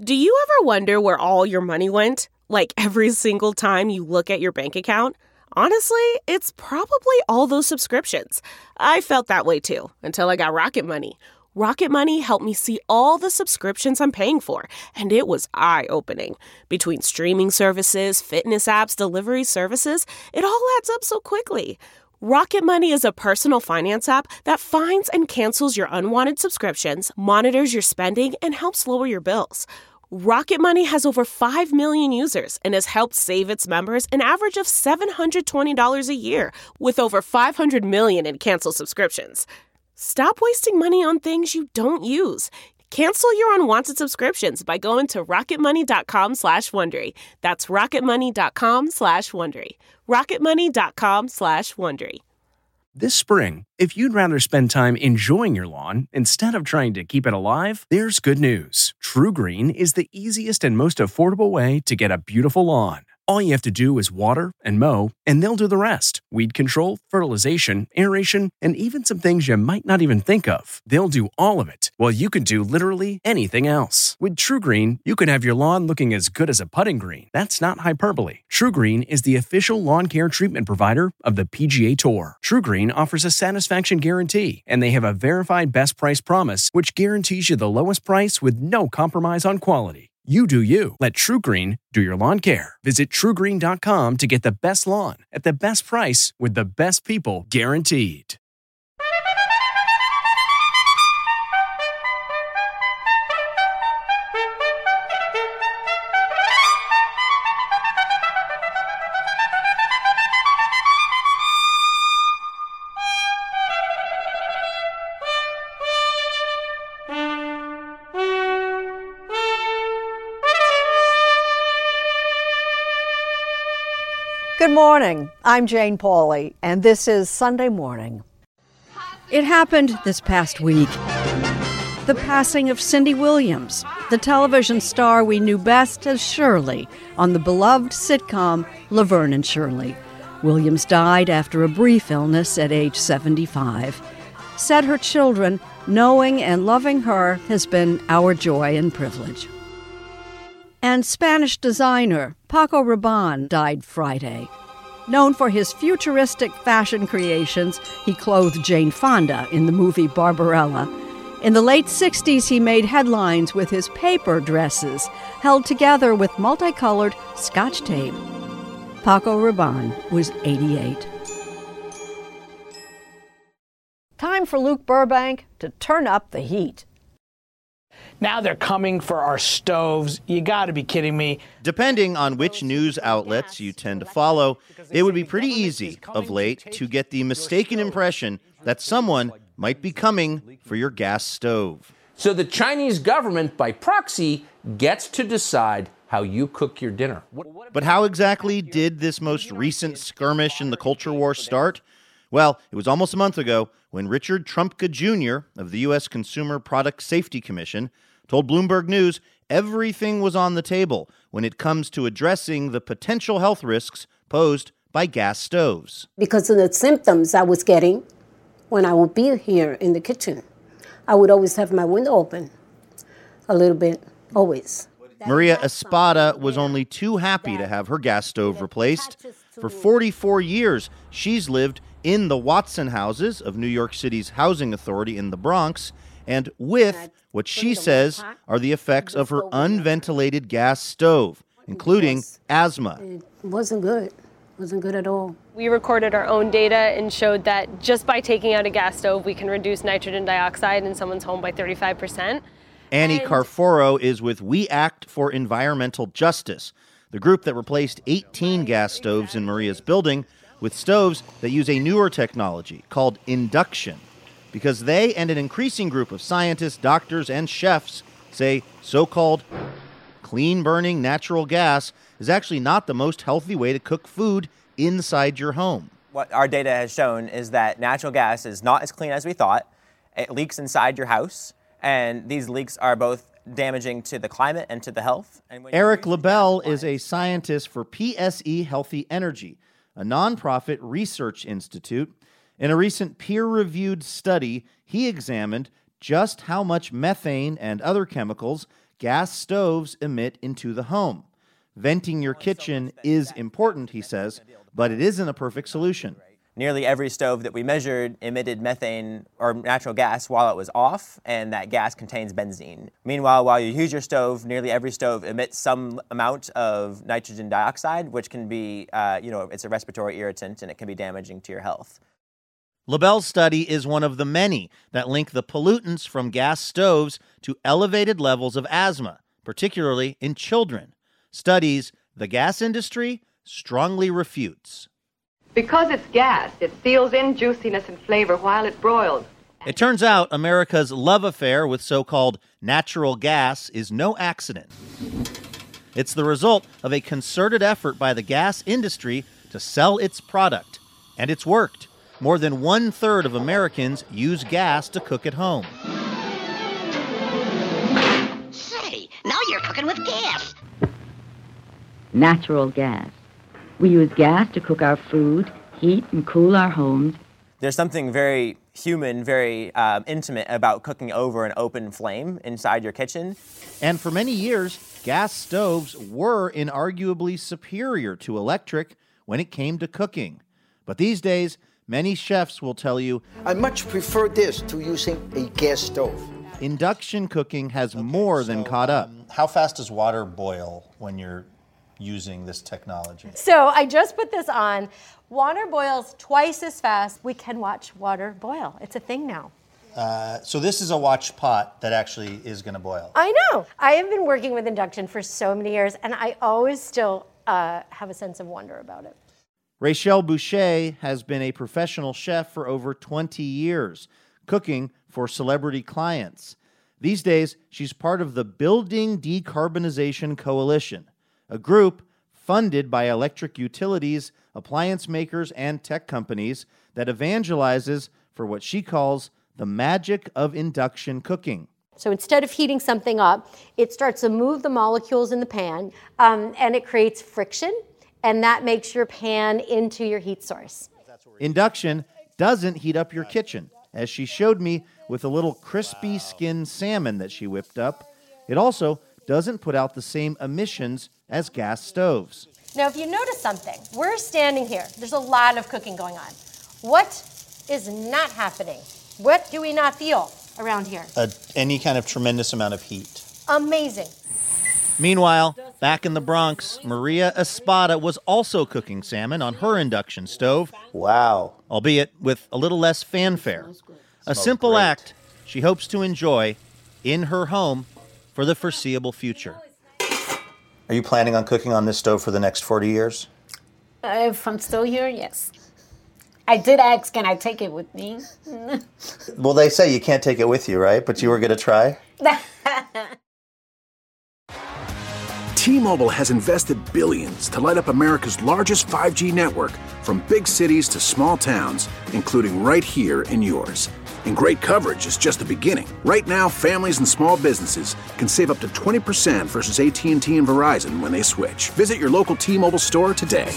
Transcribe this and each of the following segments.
Do you ever wonder where all your money went? Like every single time you look at your bank account? Honestly, it's probably all those subscriptions. I felt that way too, until I got Rocket Money. Rocket Money helped me see all the subscriptions I'm paying for, and it was eye-opening. Between streaming services, fitness apps, delivery services, it all adds up so quickly. Rocket Money is a personal finance app that finds and cancels your unwanted subscriptions, monitors your spending, and helps lower your bills. Rocket Money has over 5 million users and has helped save its members an average of $720 a year, with over 500 million in canceled subscriptions. Stop wasting money on things you don't use. Cancel your unwanted subscriptions by going to rocketmoney.com/Wondery. That's rocketmoney.com/Wondery. rocketmoney.com/Wondery. This spring, if you'd rather spend time enjoying your lawn instead of trying to keep it alive, there's good news. TruGreen is the easiest and most affordable way to get a beautiful lawn. All you have to do is water and mow, and they'll do the rest. Weed control, fertilization, aeration, and even some things you might not even think of. They'll do all of it, while you can do literally anything else. With TruGreen, you can have your lawn looking as good as a putting green. That's not hyperbole. TruGreen is the official lawn care treatment provider of the PGA Tour. TruGreen offers a satisfaction guarantee, and they have a verified best price promise, which guarantees you the lowest price with no compromise on quality. You do you. Let TruGreen do your lawn care. Visit TruGreen.com to get the best lawn at the best price with the best people guaranteed. Good morning. I'm Jane Pauley, and this is Sunday Morning. It happened this past week. The passing of Cindy Williams, the television star we knew best as Shirley on the beloved sitcom Laverne and Shirley. Williams died after a brief illness at age 75. Said her children, knowing and loving her has been our joy and privilege. And Spanish designer Paco Rabanne died Friday. Known for his futuristic fashion creations, he clothed Jane Fonda in the movie Barbarella. In the late 60s, he made headlines with his paper dresses, held together with multicolored Scotch tape. Paco Rabanne was 88. Time for Luke Burbank to turn up the heat. Now they're coming for our stoves. You got to be kidding me. Depending on which news outlets you tend to follow, it would be pretty easy of late to get the mistaken impression that someone might be coming for your gas stove. So the Chinese government, by proxy, gets to decide how you cook your dinner. But how exactly did this most recent skirmish in the culture war start? Well, it was almost a month ago when Richard Trumka Jr. of the U.S. Consumer Product Safety Commission told Bloomberg News everything was on the table when it comes to addressing the potential health risks posed by gas stoves. Because of the symptoms I was getting when I would be here in the kitchen, I would always have my window open a little bit, always. Maria Espada was only too happy to have her gas stove replaced. For 44 years, she's lived in the Watson houses of New York City's housing authority in the Bronx, and with what she says are the effects of her unventilated gas stove, including asthma. It wasn't good. It wasn't good at all. We recorded our own data and showed that just by taking out a gas stove, we can reduce nitrogen dioxide in someone's home by 35%. Annie Carforo is with We Act for Environmental Justice, the group that replaced 18 gas stoves in Maria's building with stoves that use a newer technology called induction, because they and an increasing group of scientists, doctors, and chefs say so-called clean-burning natural gas is actually not the most healthy way to cook food inside your home. What our data has shown is that natural gas is not as clean as we thought. It leaks inside your house, and these leaks are both damaging to the climate and to the health. Eric LaBelle is a scientist for PSE Healthy Energy, a nonprofit research institute. In a recent peer-reviewed study, he examined just how much methane and other chemicals gas stoves emit into the home. Venting your kitchen is important, he says, but it isn't a perfect solution. Nearly every stove that we measured emitted methane or natural gas while it was off, and that gas contains benzene. Meanwhile, while you use your stove, nearly every stove emits some amount of nitrogen dioxide, which can be, it's a respiratory irritant and it can be damaging to your health. LaBelle's study is one of the many that link the pollutants from gas stoves to elevated levels of asthma, particularly in children. Studies the gas industry strongly refutes. Because it's gas, it seals in juiciness and flavor while it broils. It turns out America's love affair with so-called natural gas is no accident. It's the result of a concerted effort by the gas industry to sell its product, and it's worked. More than 1/3 of Americans use gas to cook at home. Say, now you're cooking with gas. Natural gas. We use gas to cook our food, heat and cool our homes. There's something very human, very intimate about cooking over an open flame inside your kitchen. And for many years, gas stoves were inarguably superior to electric when it came to cooking. But these days, many chefs will tell you, I much prefer this to using a gas stove. Induction cooking has more than caught up. How fast does water boil when you're using this technology? So I just put this on. Water boils twice as fast. We can watch water boil. It's a thing now. So this is a watch pot that actually is going to boil. I know. I have been working with induction for so many years, and I always still have a sense of wonder about it. Rachel Boucher has been a professional chef for over 20 years, cooking for celebrity clients. These days, she's part of the Building Decarbonization Coalition, a group funded by electric utilities, appliance makers, and tech companies that evangelizes for what she calls the magic of induction cooking. So instead of heating something up, it starts to move the molecules in the pan, and it creates friction, and that makes your pan into your heat source. Induction doesn't heat up your kitchen, as she showed me with a little crispy skinned salmon that she whipped up. It also doesn't put out the same emissions as gas stoves. Now, if you notice something, we're standing here. There's a lot of cooking going on. What is not happening? What do we not feel around here? Any kind of tremendous amount of heat. Amazing. Meanwhile, back in the Bronx, Maria Espada was also cooking salmon on her induction stove. Wow. Albeit with a little less fanfare. A simple act she hopes to enjoy in her home for the foreseeable future. Are you planning on cooking on this stove for the next 40 years? If I'm still here, yes. I did ask, can I take it with me? Well, they say you can't take it with you, right? But you were going to try? T-Mobile has invested billions to light up America's largest 5G network, from big cities to small towns, including right here in yours. And great coverage is just the beginning. Right now, families and small businesses can save up to 20% versus AT&T and Verizon when they switch. Visit your local T-Mobile store today.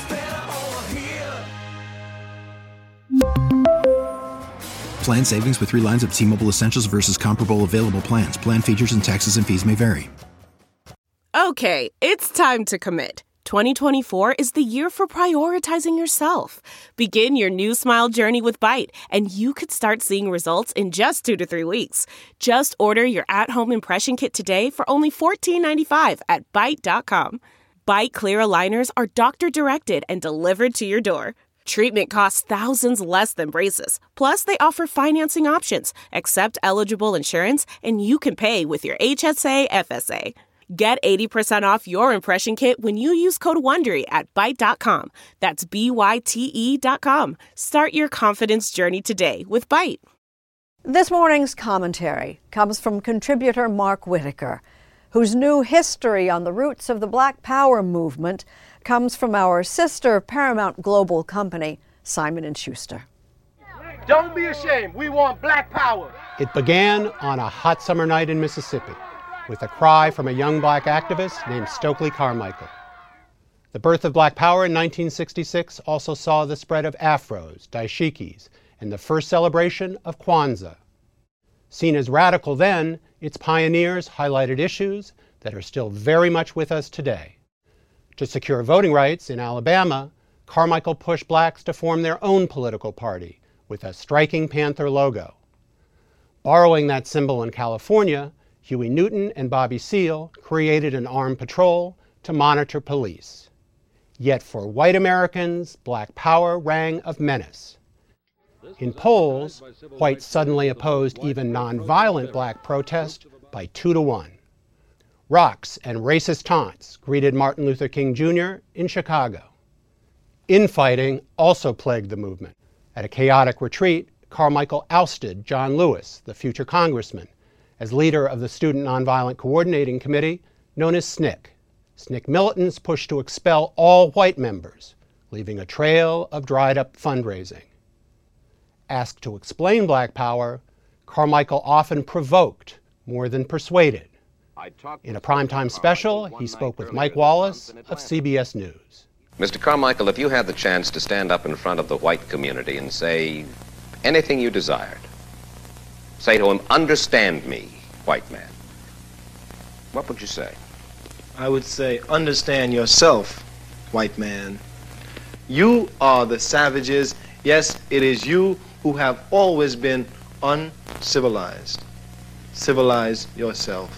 Plan savings with 3 lines of T-Mobile Essentials versus comparable available plans. Plan features and taxes and fees may vary. Okay, it's time to commit. 2024 is the year for prioritizing yourself. Begin your new smile journey with Byte, and you could start seeing results in just 2 to 3 weeks. Just order your at-home impression kit today for only $14.95 at Byte.com. Byte Clear aligners are doctor-directed and delivered to your door. Treatment costs thousands less than braces. Plus, they offer financing options, accept eligible insurance, and you can pay with your HSA FSA. Get 80% off your impression kit when you use code WONDERY at Byte.com. That's BYTE.com. Start your confidence journey today with Byte. This morning's commentary comes from contributor Mark Whitaker, whose new history on the roots of the Black Power movement comes from our sister Paramount Global company, Simon & Schuster. Don't be ashamed. We want Black Power. It began on a hot summer night in Mississippi with a cry from a young black activist named Stokely Carmichael. The birth of Black Power in 1966 also saw the spread of afros, dashikis, and the first celebration of Kwanzaa. Seen as radical then, its pioneers highlighted issues that are still very much with us today. To secure voting rights in Alabama, Carmichael pushed blacks to form their own political party with a striking panther logo. Borrowing that symbol in California, Huey Newton and Bobby Seale created an armed patrol to monitor police. Yet for white Americans, black power rang of menace. In polls, whites suddenly opposed even nonviolent black protest by 2-1. Rocks and racist taunts greeted Martin Luther King Jr. in Chicago. Infighting also plagued the movement. At a chaotic retreat, Carmichael ousted John Lewis, the future congressman, as leader of the Student Nonviolent Coordinating Committee, known as SNCC. SNCC militants pushed to expel all white members, leaving a trail of dried-up fundraising. Asked to explain black power, Carmichael often provoked more than persuaded. In a primetime special, he spoke with Mike Wallace of CBS News. Mr. Carmichael, if you had the chance to stand up in front of the white community and say anything you desired, say to him, "Understand me, white man," what would you say? I would say, "Understand yourself, white man. You are the savages. Yes, it is you who have always been uncivilized. Civilize yourself."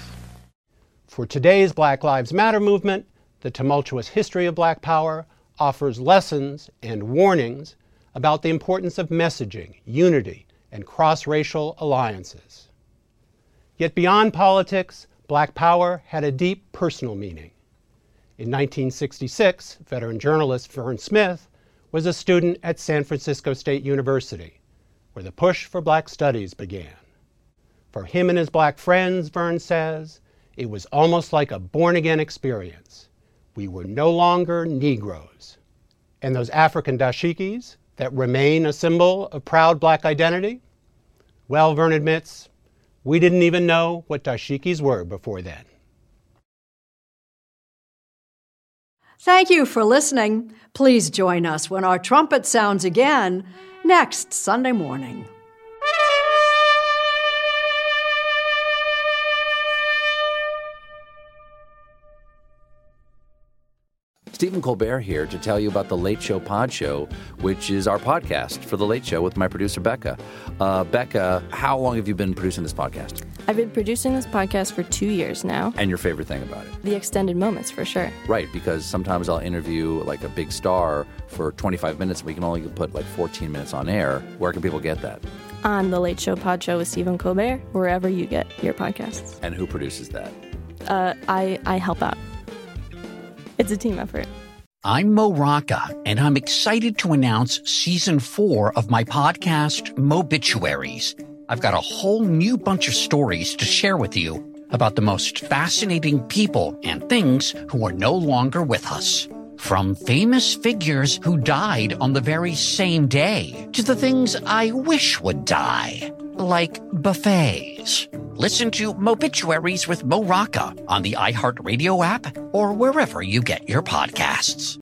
For today's Black Lives Matter movement, the tumultuous history of black power offers lessons and warnings about the importance of messaging, unity, and cross-racial alliances. Yet beyond politics, black power had a deep personal meaning. In 1966, veteran journalist Vern Smith was a student at San Francisco State University, where the push for black studies began. For him and his black friends, Vern says, it was almost like a born-again experience. We were no longer Negroes. And those African dashikis that remain a symbol of proud black identity? Well, Vern admits, we didn't even know what dashikis were before then. Thank you for listening. Please join us when our trumpet sounds again next Sunday morning. Stephen Colbert here to tell you about The Late Show Pod Show, which is our podcast for The Late Show with my producer, Becca. Becca, how long have you been producing this podcast? I've been producing this podcast for 2 years now. And your favorite thing about it? The extended moments, for sure. Right, because sometimes I'll interview like a big star for 25 minutes. We can only put like 14 minutes on air. Where can people get that? On The Late Show Pod Show with Stephen Colbert, wherever you get your podcasts. And who produces that? I help out. It's a team effort. I'm Mo Rocca, and I'm excited to announce Season 4 of my podcast, Mobituaries. I've got a whole new bunch of stories to share with you about the most fascinating people and things who are no longer with us. From famous figures who died on the very same day to the things I wish would die, like buffets. Listen to Mobituaries with Mo Rocca on the iHeartRadio app or wherever you get your podcasts.